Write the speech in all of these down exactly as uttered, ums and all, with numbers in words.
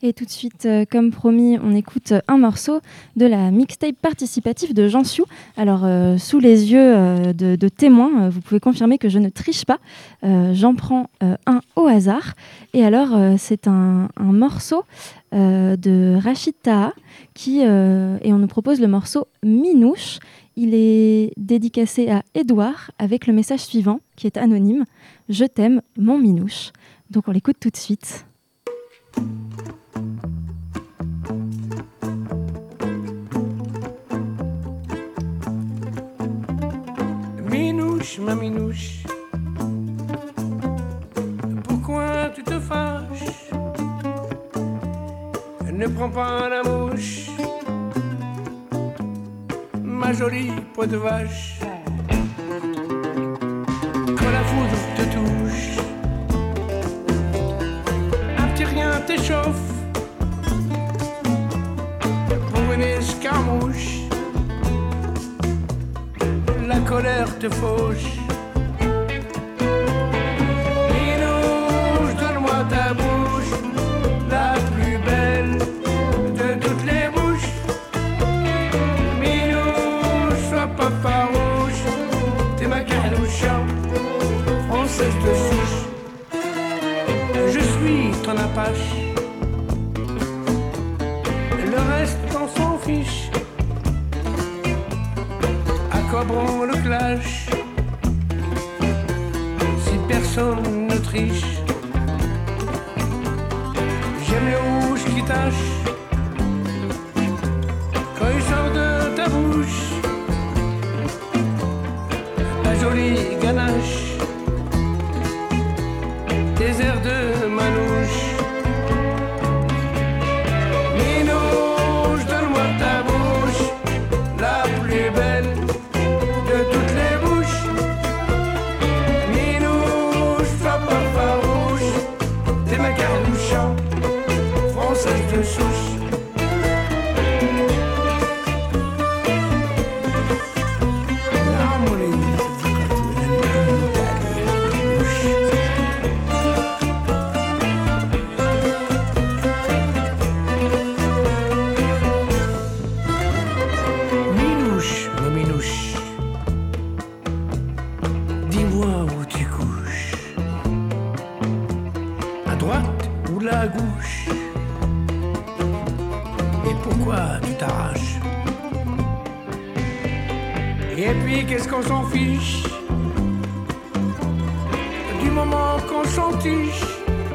Et tout de suite, euh, comme promis, on écoute un morceau de la mixtape participative de Jean Sioux. Alors, euh, sous les yeux euh, de, de témoins, euh, vous pouvez confirmer que je ne triche pas. Euh, j'en prends euh, un au hasard. Et alors, euh, c'est un, un morceau euh, de Rachid Taha, qui, euh, et on nous propose le morceau Minouche. Il est dédicacé à Édouard avec le message suivant, qui est anonyme. « Je t'aime, mon Minouche ». Donc, on l'écoute tout de suite. Minouche, ma minouche, pourquoi tu te fâches? Ne prends pas la mouche, ma jolie peau de vache. Quand la foudre te touche, un petit rien t'échauffe pour une escarmouche. La colère te fauche. Minouche, donne-moi ta bouche, la plus belle de toutes les bouches. Minouche, sois pas farouche, t'es ma caroucha, française de souche. Je suis ton apache, le reste on s'en fiche. Bon le clash, si personne ne triche. J'aime les rouges qui tâchent quand ils sortent de ta bouche. La jolie ganache, tes airs de manouche. Minouche, donne-moi ta bouche, la plus belle de toutes les bouches. Minouche, sois pas farouche, t'es ma caroucha, française de souche. Minouche, ma minouche, dis-moi où tu couches, à droite ou la gauche, et pourquoi tu t'arraches? Et puis qu'est-ce qu'on s'en fiche du moment qu'on s'entiche?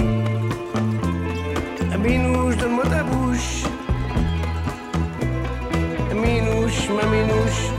Minouche, donne-moi ta bouche, Minouche, ma minouche,